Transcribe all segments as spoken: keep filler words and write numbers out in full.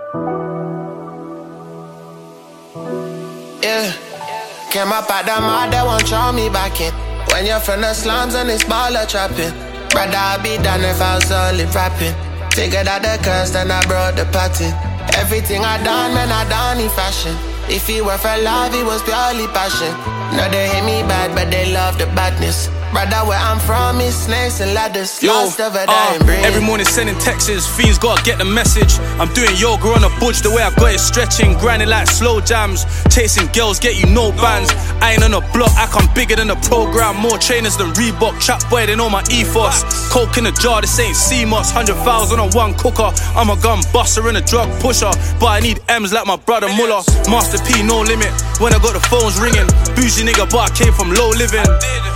Yeah, came up at the mud, they won't throw me back in. When you're from the slums and it's baller trapping, brother, I'd be done if I was only rapping. Figured out the curse, then I brought the party. Everything I done, man, I done in fashion. If he were for love, it was purely passion. Now they hate me bad, but they love the badness. Brother, where I'm from is snakes and ladders. Yo, Lost of a uh, dying breed. every morning sending texts, fiends gotta get the message. I'm doing yoga on a budge, the way I got it stretching, grinding like slow jams, chasing girls, get you no bands. I ain't on a block, I come bigger than the program. More trainers than Reebok, trap boy, they know my ethos. Coke in a jar, this ain't C M O S. Hundred thousand on one cooker. I'm a gun buster and a drug pusher, but I need M's like my brother Muller. Master P, no limit. When I got the phones ringing, bougie nigga, but I came from low living.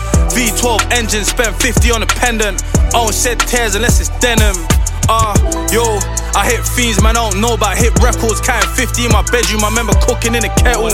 V twelve engine, spent fifty on a pendant. I don't shed tears unless it's denim. Ah, uh, yo, I hit fiends, man, I don't know about hit records. Counting fifty in my bedroom, I remember cooking in a kettle.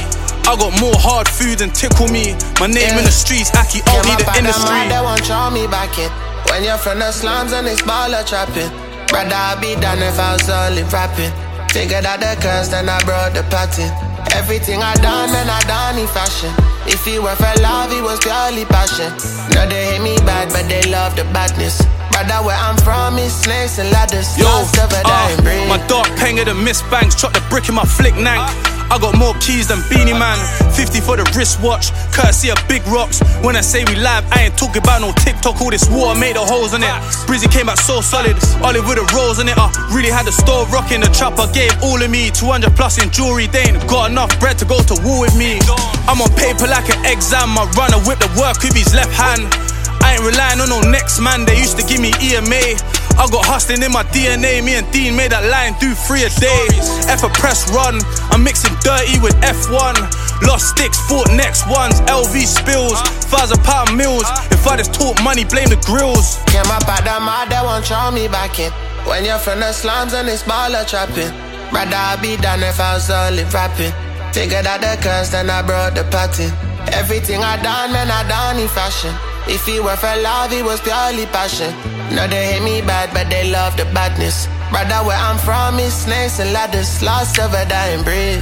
I got more hard food than tickle me. My name yeah. in the streets, Aki, I don't need the industry. They won't throw me back in. When you're from the slums and it's baller trapping, brother, I'd be done if I was only rapping. Figured out the curse, then I brought the party. Everything I done, man, I done in fashion. If he were for love, it was purely passion. Now they hate me bad, but they love the badness. Brother, where I'm from is snakes and ladders. Yo, Lost of a dying breed. My dark panger than Miss Banks, chop the brick in my flick nank. I got more keys than Beanie Man. Fifty for the wristwatch, courtesy of Big Rocks. When I say we live, I ain't talking about no TikTok. All this water made the holes in it. Brizzy came back so solid, olive with the rolls in it. I really had the store rocking. The chopper gave all of me two hundred plus in jewelry. They ain't got enough bread to go to war with me. I'm on paper like an exam. My runner whip the work with his left hand. I ain't relying on no next man, they used to give me E M A. I got hustling in my D N A, me and Dean made that line do three a day. F a press run, I'm mixing dirty with F one. Lost sticks, fought next ones, L V spills, thousand pound meals. If I just talk money, blame the grills. Came up at the mud, they won't throw me back in. When you're from the slums and it's baller trapping, brother, I'd be done if I was only rapping. Figured out the curse, then I brought the party. Everything I done, man, I done in fashion. If he were for love, it was purely passion. Now they hate me bad, but they love the badness. Brother, where I'm from is snakes and ladders. Lost of a dying breed.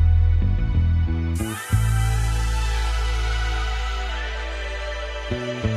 Thank you.